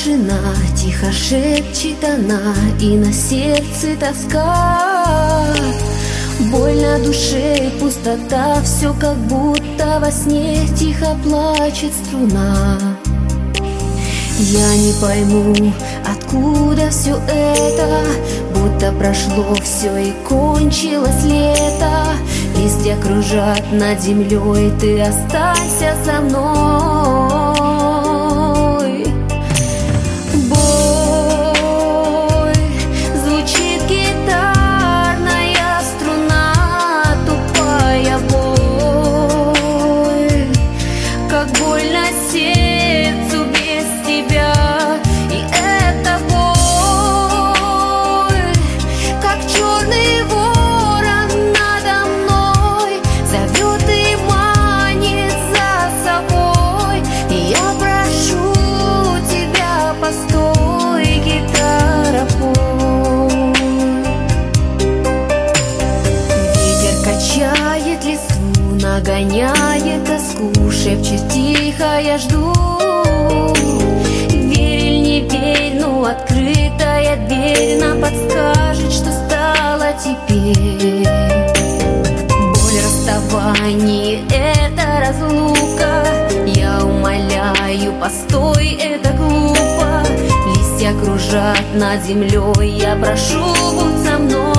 тишина, тихо шепчет она, и на сердце тоска. Боль на душе, пустота, все как будто во сне тихо плачет струна. Я не пойму, откуда все это, будто прошло все и кончилось лето. Листья кружат над землей, ты останься со мной. Боль, звучит гитарная струна, тупая боль, как больно сердцу без тебя. И эта боль, как черный ворон надо мной, зовет и манит за собой. И я прошу тебя, постой, гитара, пой. Ветер качает листву, нагоняет тоску, шепчет тихо, я жду. Верь или не верь, но открытая дверь нам подскажет, что стало теперь. Боль расставания — это разлука. Я умоляю, постой, это глупо. Листья кружат над землей, я прошу, будь со мной.